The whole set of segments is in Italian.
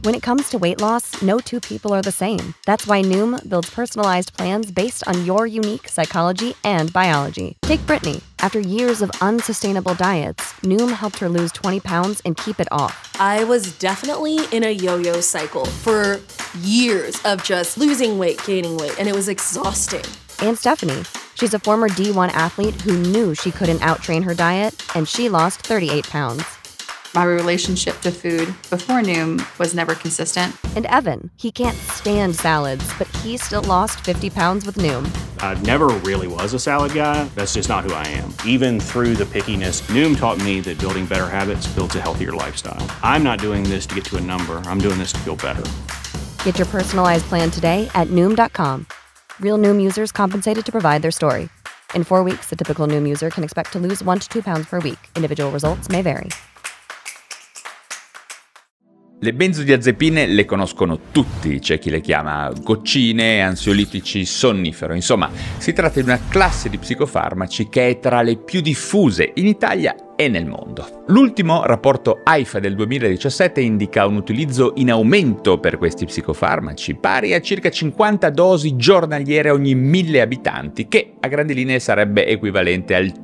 When it comes to weight loss, no two people are the same. That's why Noom builds personalized plans based on your unique psychology and biology. Take Brittany. After years of unsustainable diets, Noom helped her lose 20 pounds and keep it off. I was definitely in a yo-yo cycle for years of just losing weight, gaining weight, and it was exhausting. And Stephanie. She's a former D1 athlete who knew she couldn't outtrain her diet, and she lost 38 pounds. My relationship to food before Noom was never consistent. And Evan, he can't stand salads, but he still lost 50 pounds with Noom. I never really was a salad guy. That's just not who I am. Even through the pickiness, Noom taught me that building better habits builds a healthier lifestyle. I'm not doing this to get to a number. I'm doing this to feel better. Get your personalized plan today at Noom.com. Real Noom users compensated to provide their story. In 4 weeks, the typical Noom user can expect to lose 1 to 2 pounds per week. Individual results may vary. Le benzodiazepine le conoscono tutti, c'è chi le chiama goccine, ansiolitici, sonnifero. Insomma, si tratta di una classe di psicofarmaci che è tra le più diffuse in Italia e nel mondo. L'ultimo rapporto AIFA del 2017 indica un utilizzo in aumento per questi psicofarmaci, pari a circa 50 dosi giornaliere ogni 1000 abitanti, che a grandi linee sarebbe equivalente al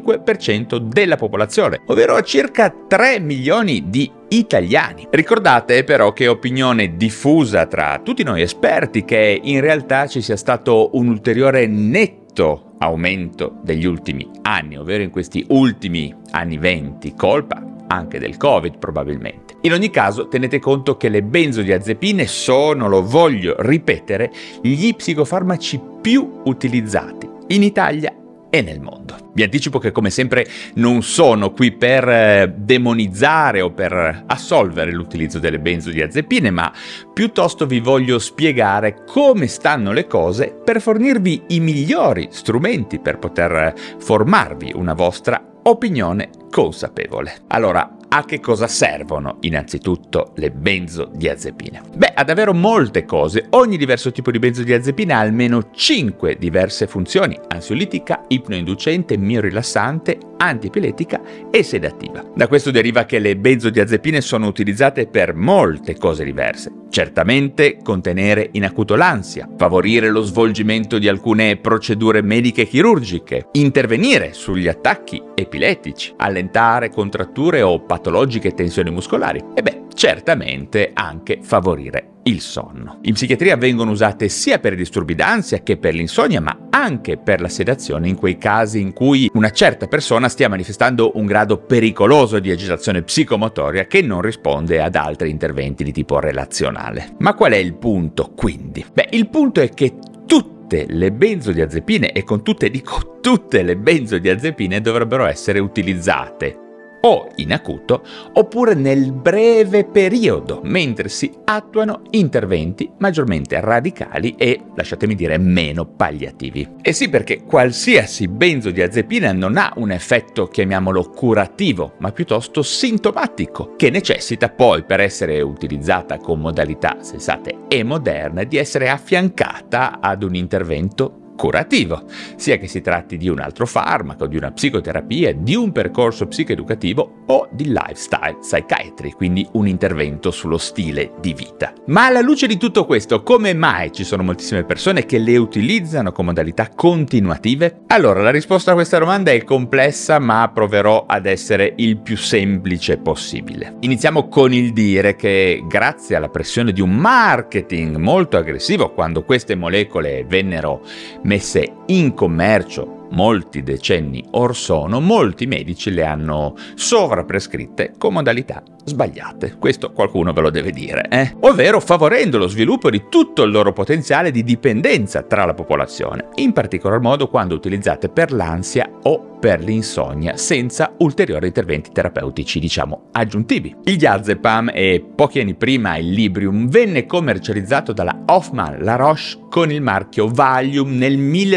5% della popolazione, ovvero a circa 3 milioni di italiani. Ricordate però che è opinione diffusa tra tutti noi esperti che in realtà ci sia stato un ulteriore netto aumento degli ultimi anni, ovvero in questi ultimi anni 20, colpa anche del Covid probabilmente. In ogni caso tenete conto che le benzodiazepine sono, lo voglio ripetere, gli psicofarmaci più utilizzati in Italia e nel mondo. Vi anticipo che come sempre non sono qui per demonizzare o per assolvere l'utilizzo delle benzodiazepine, ma piuttosto vi voglio spiegare come stanno le cose per fornirvi i migliori strumenti per poter formarvi una vostra opinione consapevole. Allora, a che cosa servono innanzitutto le benzodiazepine? Beh, ad davvero molte cose. Ogni diverso tipo di benzodiazepina ha almeno 5 diverse funzioni: ansiolitica, ipnoinducente, miorilassante, antiepilettica e sedativa. Da questo deriva che le benzodiazepine sono utilizzate per molte cose diverse. Certamente contenere in acuto l'ansia, favorire lo svolgimento di alcune procedure mediche chirurgiche, intervenire sugli attacchi epilettici, allentare contratture o patologiche tensioni muscolari e certamente anche favorire il sonno. In psichiatria vengono usate sia per i disturbi d'ansia che per l'insonnia, ma anche per la sedazione in quei casi in cui una certa persona stia manifestando un grado pericoloso di agitazione psicomotoria che non risponde ad altri interventi di tipo relazionale. Ma qual è il punto, quindi? Il punto è che tutte le benzodiazepine, e con tutte dico tutte le benzodiazepine, dovrebbero essere utilizzate o in acuto oppure nel breve periodo, mentre si attuano interventi maggiormente radicali e, lasciatemi dire, meno palliativi. E sì, perché qualsiasi benzodiazepina non ha un effetto, chiamiamolo curativo, ma piuttosto sintomatico, che necessita poi, per essere utilizzata con modalità sensate e moderne, di essere affiancata ad un intervento curativo, sia che si tratti di un altro farmaco, di una psicoterapia, di un percorso psicoeducativo o di lifestyle psychiatry, quindi un intervento sullo stile di vita. Ma alla luce di tutto questo, come mai ci sono moltissime persone che le utilizzano con modalità continuative? Allora, la risposta a questa domanda è complessa, ma proverò ad essere il più semplice possibile. Iniziamo con il dire che grazie alla pressione di un marketing molto aggressivo, quando queste molecole vennero messe in commercio molti decenni or sono, molti medici le hanno sovraprescritte con modalità sbagliate. Questo qualcuno ve lo deve dire, Ovvero favorendo lo sviluppo di tutto il loro potenziale di dipendenza tra la popolazione, in particolar modo quando utilizzate per l'ansia o per l'insonnia, senza ulteriori interventi terapeutici, aggiuntivi. Il diazepam e pochi anni prima il Librium venne commercializzato dalla Hoffmann-La Roche con il marchio Valium nel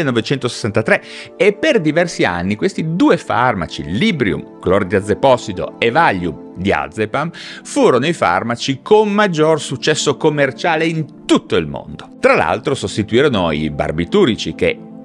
1963 e per diversi anni questi due farmaci, Librium, clordiazepossido, e Valium, diazepam, furono i farmaci con maggior successo commerciale in tutto il mondo. Tra l'altro sostituirono i barbiturici che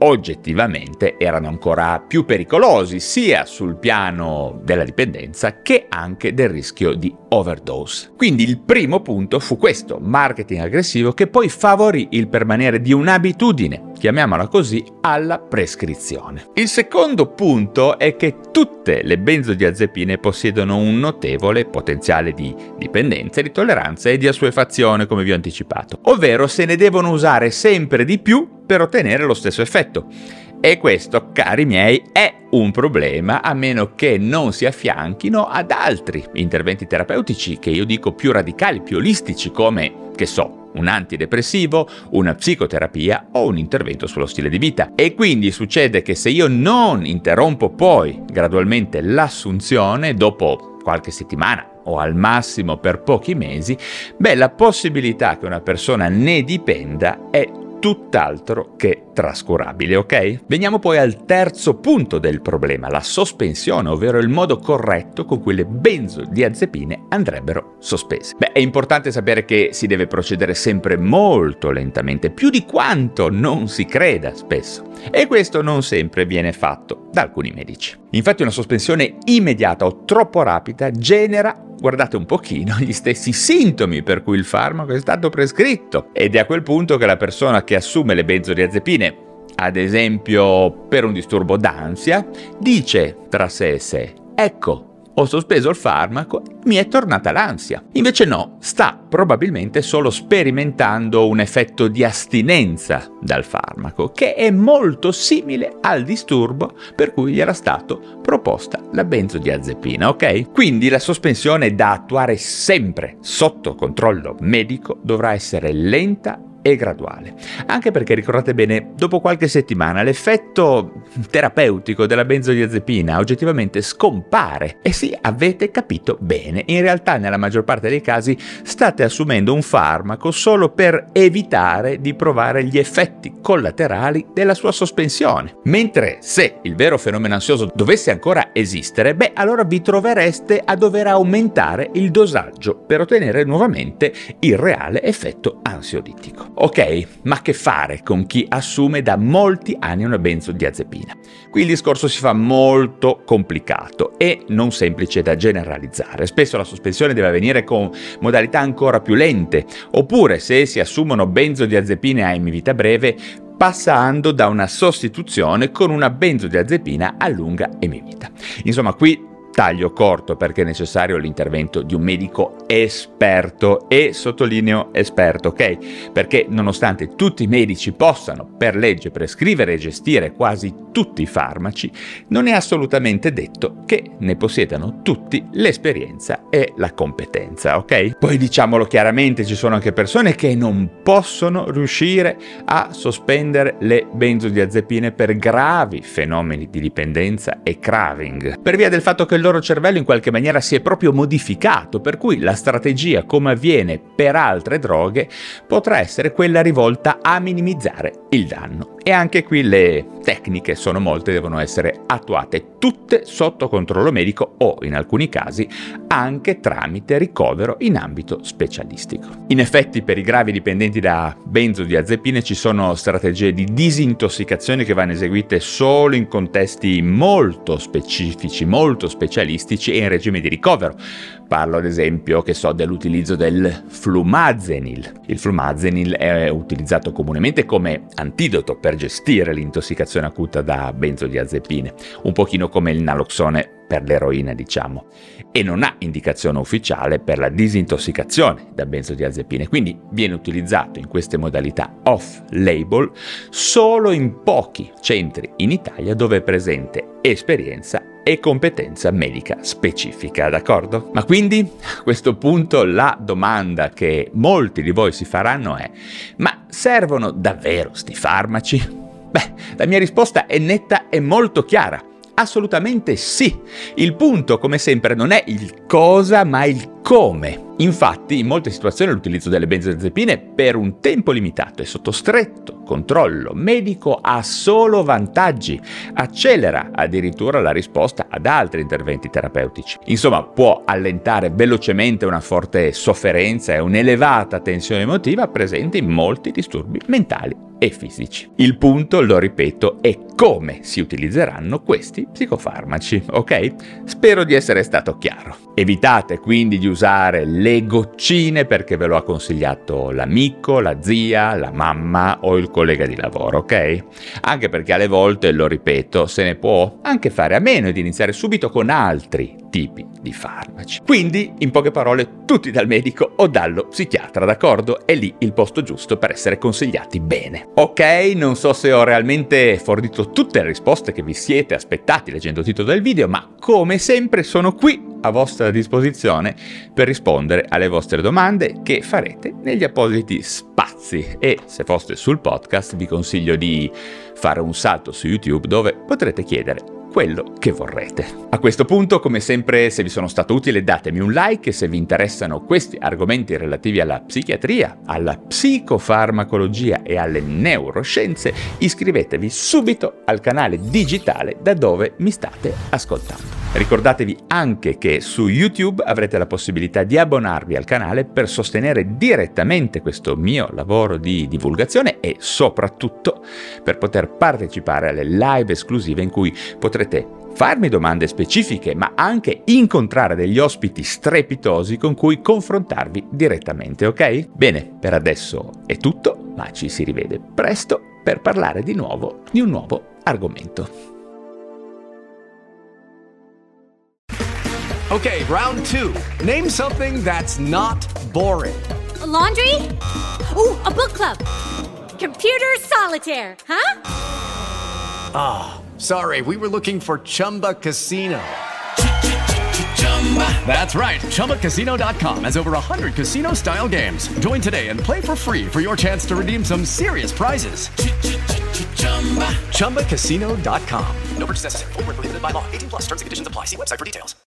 oggettivamente erano ancora più pericolosi sia sul piano della dipendenza che anche del rischio di overdose. Quindi il primo punto fu questo, marketing aggressivo, che poi favorì il permanere di un'abitudine, chiamiamola così, alla prescrizione. Il secondo punto è che tutte le benzodiazepine possiedono un notevole potenziale di dipendenza, di tolleranza e di assuefazione, come vi ho anticipato, ovvero se ne devono usare sempre di più per ottenere lo stesso effetto. E questo, cari miei, è un problema a meno che non si affianchino ad altri interventi terapeutici che io dico più radicali, più olistici, come, che so, un antidepressivo, una psicoterapia o un intervento sullo stile di vita. E quindi succede che se io non interrompo poi gradualmente l'assunzione dopo qualche settimana o al massimo per pochi mesi, la possibilità che una persona ne dipenda è tutt'altro che trascurabile, ok? Veniamo poi al terzo punto del problema, la sospensione, ovvero il modo corretto con cui le benzodiazepine andrebbero sospese. È importante sapere che si deve procedere sempre molto lentamente, più di quanto non si creda spesso, e questo non sempre viene fatto da alcuni medici. Infatti una sospensione immediata o troppo rapida genera, guardate un pochino, gli stessi sintomi per cui il farmaco è stato prescritto, ed è a quel punto che la persona che assume le benzodiazepine, ad esempio per un disturbo d'ansia, dice tra sé e sé: ecco, ho sospeso il farmaco, mi è tornata l'ansia. Invece no, sta probabilmente solo sperimentando un effetto di astinenza dal farmaco, che è molto simile al disturbo per cui gli era stato proposta la benzodiazepina, ok? Quindi la sospensione da attuare sempre sotto controllo medico dovrà essere lenta e graduale, anche perché ricordate bene, dopo qualche settimana l'effetto terapeutico della benzodiazepina oggettivamente scompare. E sì, avete capito bene, in realtà nella maggior parte dei casi state assumendo un farmaco solo per evitare di provare gli effetti collaterali della sua sospensione. Mentre se il vero fenomeno ansioso dovesse ancora esistere, allora vi trovereste a dover aumentare il dosaggio per ottenere nuovamente il reale effetto ansiolitico. Ok, ma che fare con chi assume da molti anni una benzodiazepina? Qui il discorso si fa molto complicato e non semplice da generalizzare. Spesso la sospensione deve avvenire con modalità ancora più lente, oppure se si assumono benzodiazepine a emivita breve, passando da una sostituzione con una benzodiazepina a lunga emivita. Insomma, qui taglio corto perché è necessario l'intervento di un medico esperto, e sottolineo esperto, ok? Perché nonostante tutti i medici possano per legge prescrivere e gestire quasi tutti i farmaci, non è assolutamente detto che ne possiedano tutti l'esperienza e la competenza, ok? Poi diciamolo chiaramente, ci sono anche persone che non possono riuscire a sospendere le benzodiazepine per gravi fenomeni di dipendenza e craving, per via del fatto che il loro cervello in qualche maniera si è proprio modificato, per cui la strategia, come avviene per altre droghe, potrà essere quella rivolta a minimizzare il danno. E anche qui le tecniche sono molte, devono essere attuate tutte sotto controllo medico o, in alcuni casi, anche tramite ricovero in ambito specialistico. In effetti, per i gravi dipendenti da benzodiazepine ci sono strategie di disintossicazione che vanno eseguite solo in contesti molto specifici, molto specialistici e in regime di ricovero. Parlo ad esempio, dell'utilizzo del flumazenil. Il flumazenil è utilizzato comunemente come antidoto per gestire l'intossicazione acuta da benzodiazepine, un pochino come il naloxone per l'eroina, diciamo, e non ha indicazione ufficiale per la disintossicazione da benzodiazepine, quindi viene utilizzato in queste modalità off-label solo in pochi centri in Italia dove è presente esperienza e competenza medica specifica, d'accordo? Ma quindi, a questo punto, la domanda che molti di voi si faranno è: ma servono davvero sti farmaci? La mia risposta è netta e molto chiara. Assolutamente sì. Il punto, come sempre, non è il cosa, ma il come. Infatti, in molte situazioni l'utilizzo delle benzodiazepine per un tempo limitato e sotto stretto controllo medico ha solo vantaggi, accelera addirittura la risposta ad altri interventi terapeutici. Insomma, può allentare velocemente una forte sofferenza e un'elevata tensione emotiva presente in molti disturbi mentali e fisici. Il punto, lo ripeto, è come si utilizzeranno questi psicofarmaci, ok? Spero di essere stato chiaro. Evitate quindi di usare le goccine perché ve lo ha consigliato l'amico, la zia, la mamma o il collega di lavoro, ok? Anche perché alle volte, lo ripeto, se ne può anche fare a meno ed iniziare subito con altri tipi di farmaci. Quindi, in poche parole, tutti dal medico o dallo psichiatra, d'accordo? È lì il posto giusto per essere consigliati bene. Ok, non so se ho realmente fornito tutte le risposte che vi siete aspettati leggendo il titolo del video, ma come sempre sono qui a vostra disposizione per rispondere alle vostre domande che farete negli appositi spazi, e se foste sul podcast vi consiglio di fare un salto su YouTube dove potrete chiedere quello che vorrete. A questo punto, come sempre, se vi sono stato utile datemi un like e se vi interessano questi argomenti relativi alla psichiatria, alla psicofarmacologia e alle neuroscienze, iscrivetevi subito al canale digitale da dove mi state ascoltando. Ricordatevi anche che su YouTube avrete la possibilità di abbonarvi al canale per sostenere direttamente questo mio lavoro di divulgazione e soprattutto per poter partecipare alle live esclusive in cui potrete farmi domande specifiche, ma anche incontrare degli ospiti strepitosi con cui confrontarvi direttamente, ok? Bene, per adesso è tutto, ma ci si rivede presto per parlare di nuovo di un nuovo argomento. Okay, round 2. Name something that's not boring. A laundry? Ooh, a book club. Computer solitaire, huh? Ah, sorry, we were looking for Chumba Casino. That's right, ChumbaCasino.com has over 100 casino-style games. Join today and play for free for your chance to redeem some serious prizes. ChumbaCasino.com. No purchase necessary. Void where prohibited by law. 18+ terms and conditions apply. See website for details.